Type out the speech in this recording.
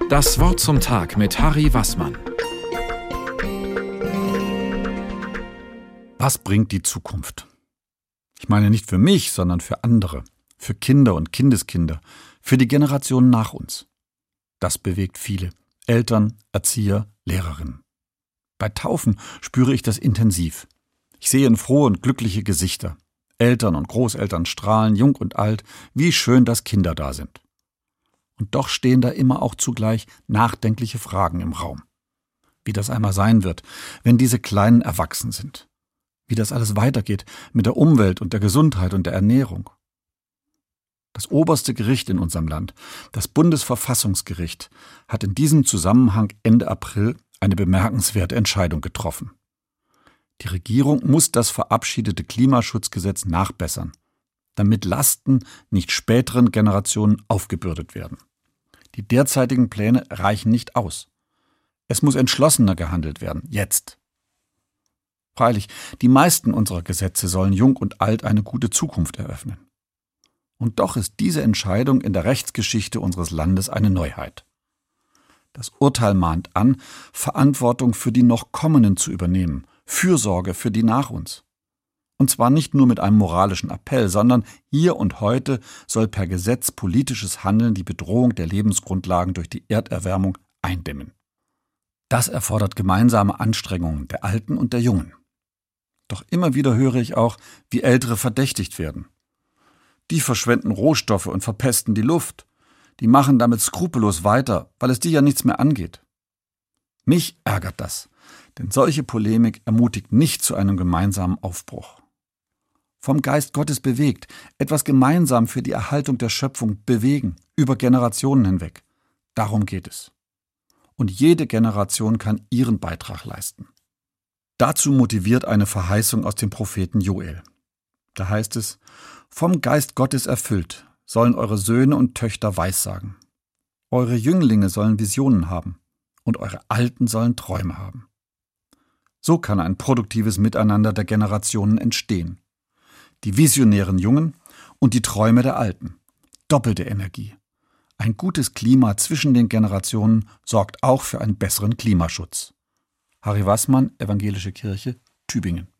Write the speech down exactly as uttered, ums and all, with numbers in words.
Das Wort zum Tag mit Harry Wassmann. Was bringt die Zukunft? Ich meine nicht für mich, sondern für andere, für Kinder und Kindeskinder, für die Generationen nach uns. Das bewegt viele, Eltern, Erzieher, Lehrerinnen. Bei Taufen spüre ich das intensiv. Ich sehe frohe und glückliche Gesichter. Eltern und Großeltern strahlen, jung und alt, wie schön, dass Kinder da sind. Und doch stehen da immer auch zugleich nachdenkliche Fragen im Raum. Wie das einmal sein wird, wenn diese Kleinen erwachsen sind. Wie das alles weitergeht mit der Umwelt und der Gesundheit und der Ernährung. Das oberste Gericht in unserem Land, das Bundesverfassungsgericht, hat in diesem Zusammenhang Ende April eine bemerkenswerte Entscheidung getroffen. Die Regierung muss das verabschiedete Klimaschutzgesetz nachbessern, damit Lasten nicht späteren Generationen aufgebürdet werden. Die derzeitigen Pläne reichen nicht aus. Es muss entschlossener gehandelt werden, jetzt. Freilich, die meisten unserer Gesetze sollen Jung und Alt eine gute Zukunft eröffnen. Und doch ist diese Entscheidung in der Rechtsgeschichte unseres Landes eine Neuheit. Das Urteil mahnt an, Verantwortung für die noch Kommenden zu übernehmen, Fürsorge für die nach uns. Und zwar nicht nur mit einem moralischen Appell, sondern hier und heute soll per Gesetz politisches Handeln die Bedrohung der Lebensgrundlagen durch die Erderwärmung eindämmen. Das erfordert gemeinsame Anstrengungen der Alten und der Jungen. Doch immer wieder höre ich auch, wie Ältere verdächtigt werden. Die verschwenden Rohstoffe und verpesten die Luft. Die machen damit skrupellos weiter, weil es die ja nichts mehr angeht. Mich ärgert das, denn solche Polemik ermutigt nicht zu einem gemeinsamen Aufbruch. Vom Geist Gottes bewegt, etwas gemeinsam für die Erhaltung der Schöpfung bewegen, über Generationen hinweg. Darum geht es. Und jede Generation kann ihren Beitrag leisten. Dazu motiviert eine Verheißung aus dem Propheten Joel. Da heißt es: Vom Geist Gottes erfüllt sollen eure Söhne und Töchter Weissagen. Eure Jünglinge sollen Visionen haben und eure Alten sollen Träume haben. So kann ein produktives Miteinander der Generationen entstehen. Die visionären Jungen und die Träume der Alten. Doppelte Energie. Ein gutes Klima zwischen den Generationen sorgt auch für einen besseren Klimaschutz. Harry Wassmann, Evangelische Kirche, Tübingen.